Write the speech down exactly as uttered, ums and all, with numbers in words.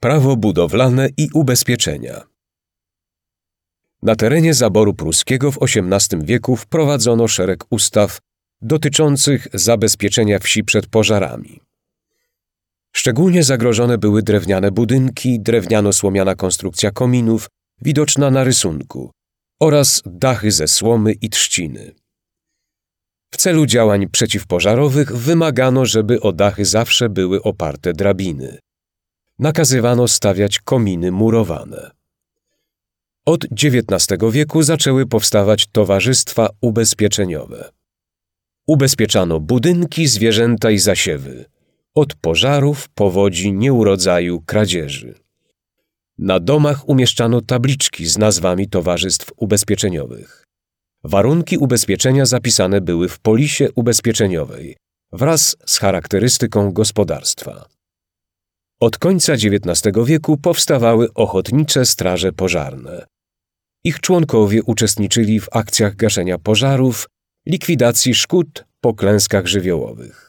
Prawo budowlane i ubezpieczenia. Na terenie zaboru pruskiego w osiemnastym wieku wprowadzono szereg ustaw dotyczących zabezpieczenia wsi przed pożarami. Szczególnie zagrożone były drewniane budynki, drewniano-słomiana konstrukcja kominów, widoczna na rysunku, oraz dachy ze słomy i trzciny. W celu działań przeciwpożarowych wymagano, żeby o dachy zawsze były oparte drabiny. Nakazywano stawiać kominy murowane. Od dziewiętnastego wieku zaczęły powstawać towarzystwa ubezpieczeniowe. Ubezpieczano budynki, zwierzęta i zasiewy od pożarów, powodzi, nieurodzaju, kradzieży. Na domach umieszczano tabliczki z nazwami towarzystw ubezpieczeniowych. Warunki ubezpieczenia zapisane były w polisie ubezpieczeniowej wraz z charakterystyką gospodarstwa. Od końca dziewiętnastego wieku powstawały ochotnicze straże pożarne. Ich członkowie uczestniczyli w akcjach gaszenia pożarów, likwidacji szkód po klęskach żywiołowych.